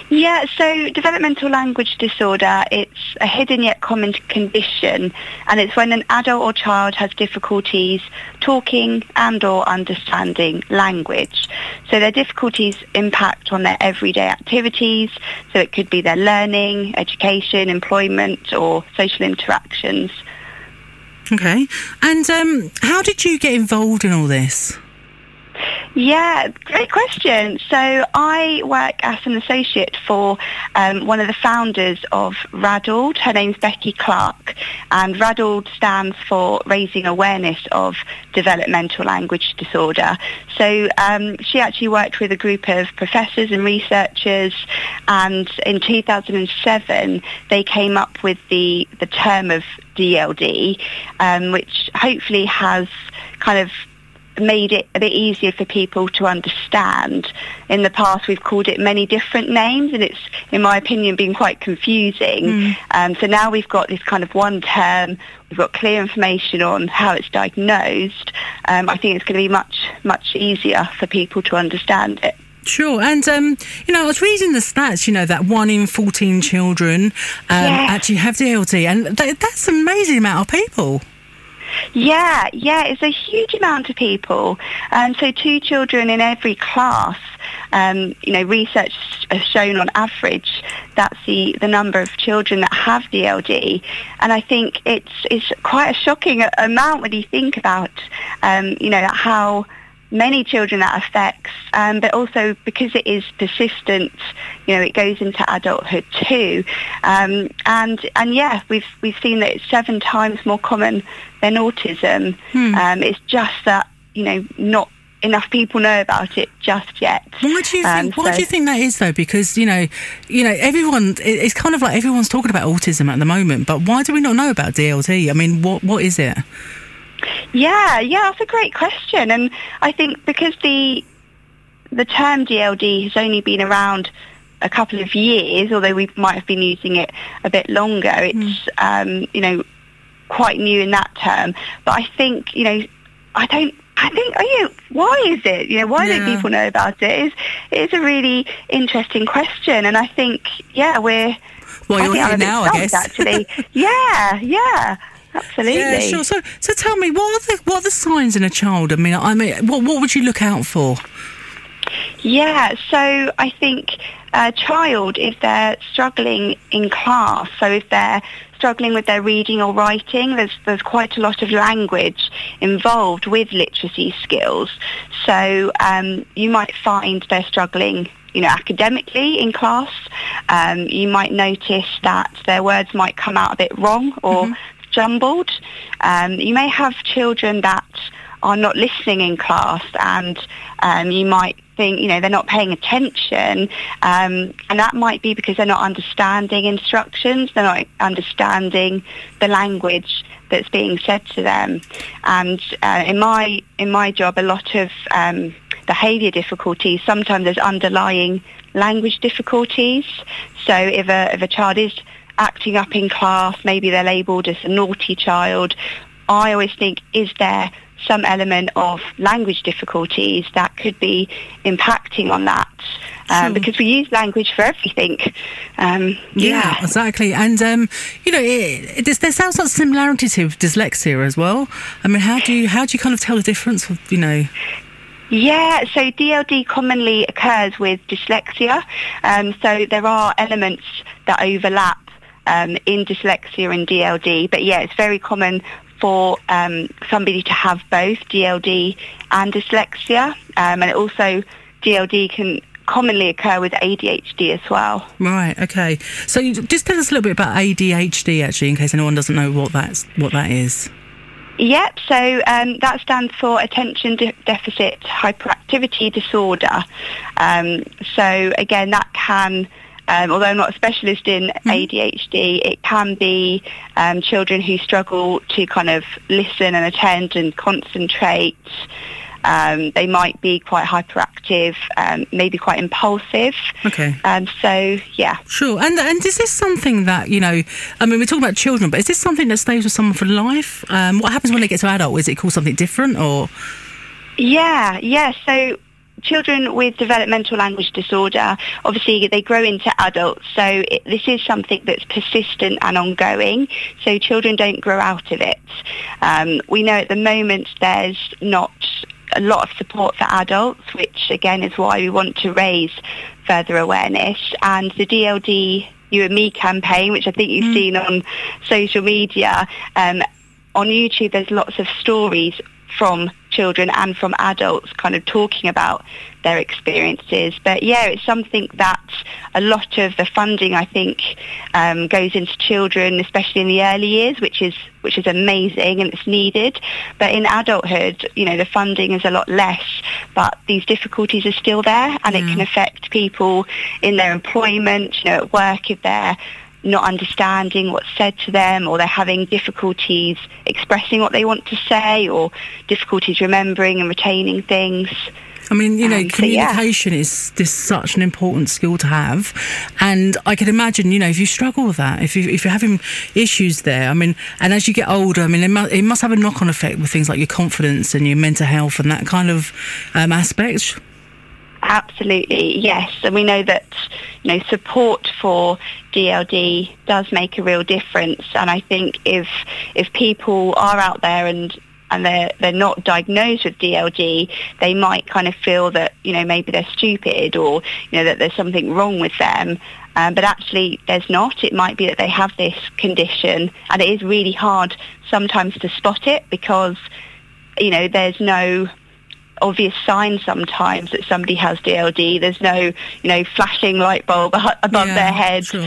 Yeah, so developmental language disorder, it's a hidden yet common condition, and it's when an adult or child has difficulties talking and or understanding language. So their difficulties impact on their everyday activities, so it could be their learning, education, employment or social interactions. Okay, and how did you get involved in all this? Yeah, great question. So I work as an associate for one of the founders of RADLD. Her name's Becky Clark, and RADLD stands for Raising Awareness of Developmental Language Disorder. So she actually worked with a group of professors and researchers, and in 2007 they came up with the term of DLD, which hopefully has kind of made it a bit easier for people to understand. In the past we've called it many different names, and it's, in my opinion, been quite confusing. So now we've got this kind of one term, we've got clear information on how it's diagnosed. I think it's going to be much easier for people to understand it. Sure, and I was reading the stats, that 1 in 14 children actually have DLD, and that's an amazing amount of people. Yeah, it's a huge amount of people. So 2 children in every class. Research has shown on average that's the number of children that have DLD, and I think it's quite a shocking amount when you think about how many children that affects, but also because it is persistent, it goes into adulthood too. And yeah, we've seen that it's 7 times more common than autism. It's just that, not enough people know about it just yet. Why do you think that is though? Because everyone, it's kind of like everyone's talking about autism at the moment, but why do we not know about DLD? I mean, what is it? Yeah, that's a great question, and I think because the term DLD has only been around a couple of years, although we might have been using it a bit longer, it's quite new in that term. But I think why is it? Why don't people know about it? It's a really interesting question, and I think we're. Well, you're here now, I guess. Actually, yeah. Absolutely. Yeah, sure. So tell me, what are the signs in a child? I mean, what would you look out for? Yeah, so I think a child, if they're struggling in class, so if they're struggling with their reading or writing, there's quite a lot of language involved with literacy skills. So you might find they're struggling academically in class. You might notice that their words might come out a bit wrong or jumbled. You may have children that are not listening in class, and you might think they're not paying attention, and that might be because they're not understanding instructions, they're not understanding the language that's being said to them. And in my job, a lot of behaviour difficulties, sometimes there's underlying language difficulties. So if a child is acting up in class, maybe they're labelled as a naughty child, I always think, is there some element of language difficulties that could be impacting on that? Because we use language for everything. Yeah, exactly. And there sounds like similarities here with dyslexia as well. I mean, how do you kind of tell the difference? Yeah, so DLD commonly occurs with dyslexia. So there are elements that overlap in dyslexia and DLD, but yeah, it's very common for somebody to have both DLD and dyslexia, and also DLD can commonly occur with ADHD as well. Right, okay. So you just tell us a little bit about ADHD actually, in case anyone doesn't know what that is. Yep, so that stands for Attention Deficit Hyperactivity Disorder. So again, that can, although I'm not a specialist in ADHD, it can be children who struggle to kind of listen and attend and concentrate. They might be quite hyperactive, maybe quite impulsive. Okay. So, yeah. Sure. And is this something that, I mean, we're talking about children, but is this something that stays with someone for life? What happens when they get to adult? Is it called something different or? Yeah. So children with developmental language disorder, obviously they grow into adults, so this is something that's persistent and ongoing, so children don't grow out of it. We know at the moment there's not a lot of support for adults, which again is why we want to raise further awareness. And the DLD You and Me campaign, which I think you've seen on social media, on YouTube there's lots of stories from children and from adults kind of talking about their experiences. But yeah, it's something that a lot of the funding, I think, goes into children, especially in the early years, which is amazing and it's needed. But in adulthood, the funding is a lot less, but these difficulties are still there, and it can affect people in their employment, at work, if they're not understanding what's said to them, or they're having difficulties expressing what they want to say, or difficulties remembering and retaining things. I mean, communication is such an important skill to have, and I can imagine, if you struggle with that, if you're having issues there, I mean, and as you get older, I mean, it must have a knock-on effect with things like your confidence and your mental health and that kind of aspect. Absolutely, yes. And we know that, support for DLD does make a real difference. And I think if people are out there and they're not diagnosed with DLD, they might kind of feel that, maybe they're stupid, or, that there's something wrong with them. But actually there's not. It might be that they have this condition, and it is really hard sometimes to spot it because, there's no obvious signs sometimes that somebody has DLD. There's no, flashing light bulb above their head. Sure.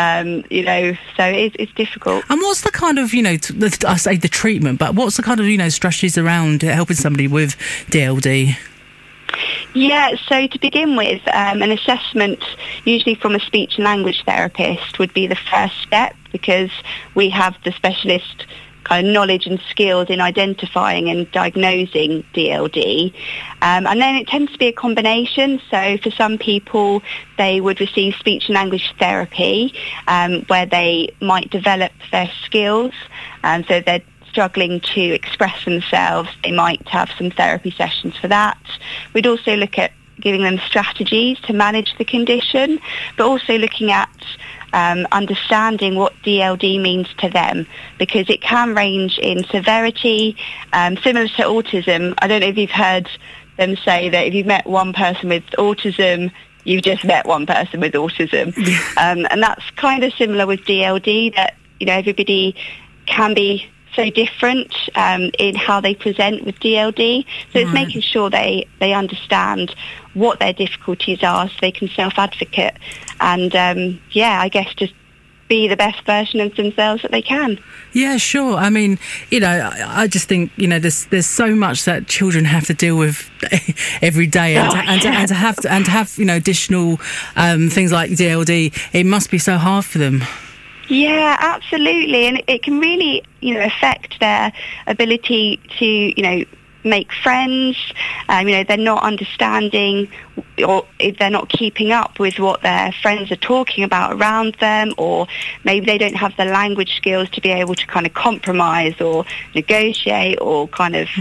So it's difficult. And what's the kind of, I say the treatment, but what's the kind of, strategies around helping somebody with DLD? Yeah, so to begin with, an assessment, usually from a speech and language therapist, would be the first step, because we have the specialist kind of knowledge and skills in identifying and diagnosing DLD. And then it tends to be a combination. So for some people, they would receive speech and language therapy, where they might develop their skills. So they're struggling to express themselves. They might have some therapy sessions for that. We'd also look at giving them strategies to manage the condition, but also looking at understanding what DLD means to them, because it can range in severity, similar to autism. I don't know if you've heard them say that if you've met one person with autism, you've just met one person with autism. And that's kind of similar with DLD, that, everybody can be so different in how they present with DLD. So it's making sure they understand what their difficulties are so they can self-advocate and, I guess just be the best version of themselves that they can. Yeah, sure. I mean, I just think, there's so much that children have to deal with every day, and to have additional things like DLD, it must be so hard for them. Yeah, absolutely. And it can really, affect their ability to, make friends. They're not understanding, or if they're not keeping up with what their friends are talking about around them, or maybe they don't have the language skills to be able to kind of compromise or negotiate or kind of,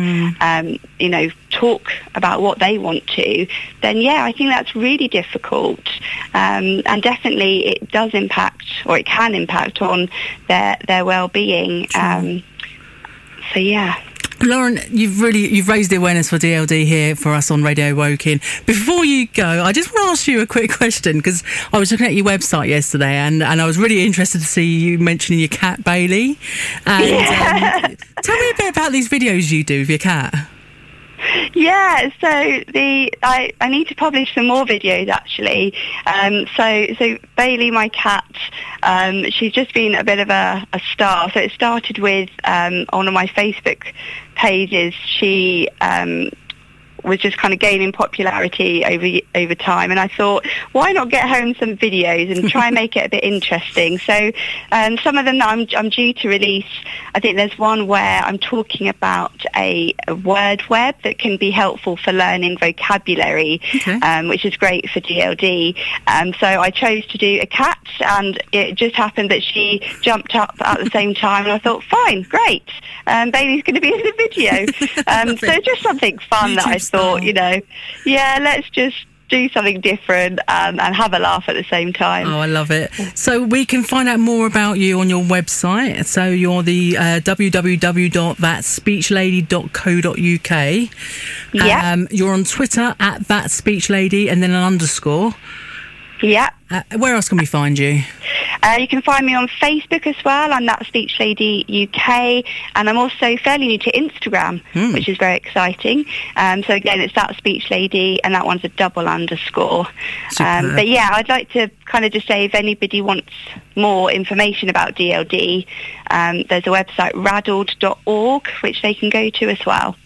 talk about what they want to, then I think that's really difficult. And definitely it does impact, or it can impact on their well-being. So yeah. Lauren, you've raised the awareness for DLD here for us on Radio Woking. Before you go, I just want to ask you a quick question, because I was looking at your website yesterday and I was really interested to see you mentioning your cat, Bailey. And tell me a bit about these videos you do with your cat. Yeah, so I need to publish some more videos actually. So Bailey, my cat, she's just been a bit of a star. So it started with on one of my Facebook pages. She was just kind of gaining popularity over time, and I thought, why not get home some videos and try and make it a bit interesting? So some of them that I'm due to release, I think there's one where I'm talking about a word web that can be helpful for learning vocabulary, which is great for DLD. So I chose to do a cat, and it just happened that she jumped up at the same time, and I thought, fine, great, Bailey's going to be in the video. So just something fun that thought, let's just do something different and have a laugh at the same time. Oh, I love it. So we can find out more about you on your website. So you're the www.thatspeechlady.co.uk. Yeah. You're on Twitter at thatspeechlady and then an underscore. Yeah. Where else can we find you? You can find me on Facebook as well. I'm That Speech Lady UK, and I'm also fairly new to Instagram, which is very exciting. So again, it's That Speech Lady, and that one's a double underscore. But yeah, I'd like to kind of just say if anybody wants more information about DLD, there's a website, raddled.org, which they can go to as well.